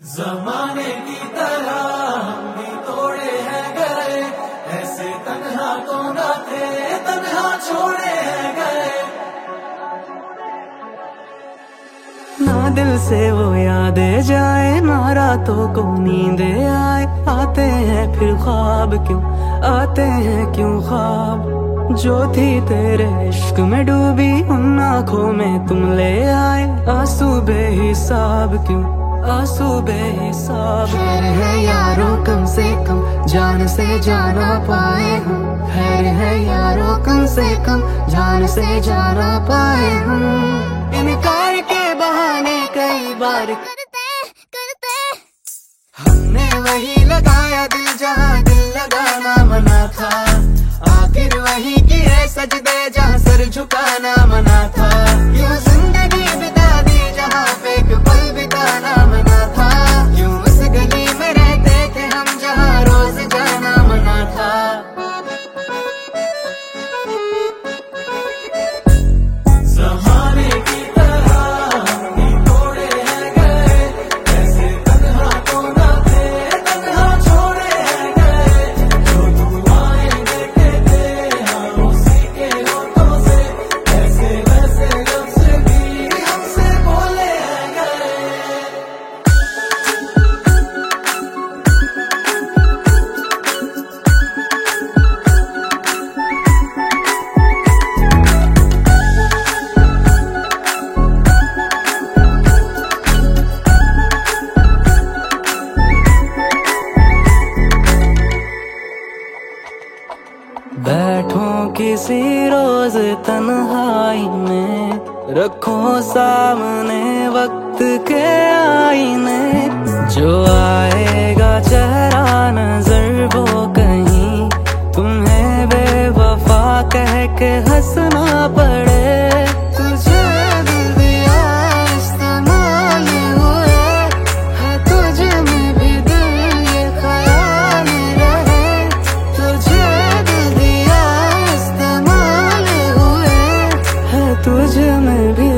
जमाने की तरह हम भी तोड़े हैं गए, ऐसे तन्हा तो ना थे, तन्हा छोड़े हैं गए। ना दिल से वो यादें जाए, ना रातों को नींदे आए। आते हैं फिर ख्वाब क्यों, आते हैं क्यों ख्वाब। जो थी तेरे इश्क में डूबी, उन आँखों में तुम ले आए। आंसू बेहिसाब क्यों, आंसू बेहिसाब। खैर है यारों कम से कम जान से जाना पाए हम। खैर है यारों कम से कम जान से जाना पाए हम। इनकार के बहाने कई बार करते करते हमने वही लगाया दिल जहाँ दिल लगाना मना था। आखिर वही किए सजदे जहाँ सर झुकाना मना था। यूं जिंदगी बिता दी जहाँ पे एक पल बिताना मना था। यूं उस गली में रहते थे हम जहाँ रोज जाना मना था। जमाने की तरह हम भी तोड़े हैं गए, ऐसे तन्हा तो ना थे, तन्हा छोड़े हैं गए। जो दुआएं देते थे हम उसी के होठों से, ऐसे वैसे लफ्ज़ भी हमसे बोले हैं गए। बैठो किसी रोज तन्हाई में, रखो सामने वक्त के आईने। जो आएगा चेहरा नजर वो कहीं तुम्हें बेवफा कह के हंसना पड़े। तुझे दिल दिया इस्तेमाल हुए है, तुझे में भी दिल ये ख्याल रहे। तुझे दिल दिया इस्तेमाल हुए है तुझ में भी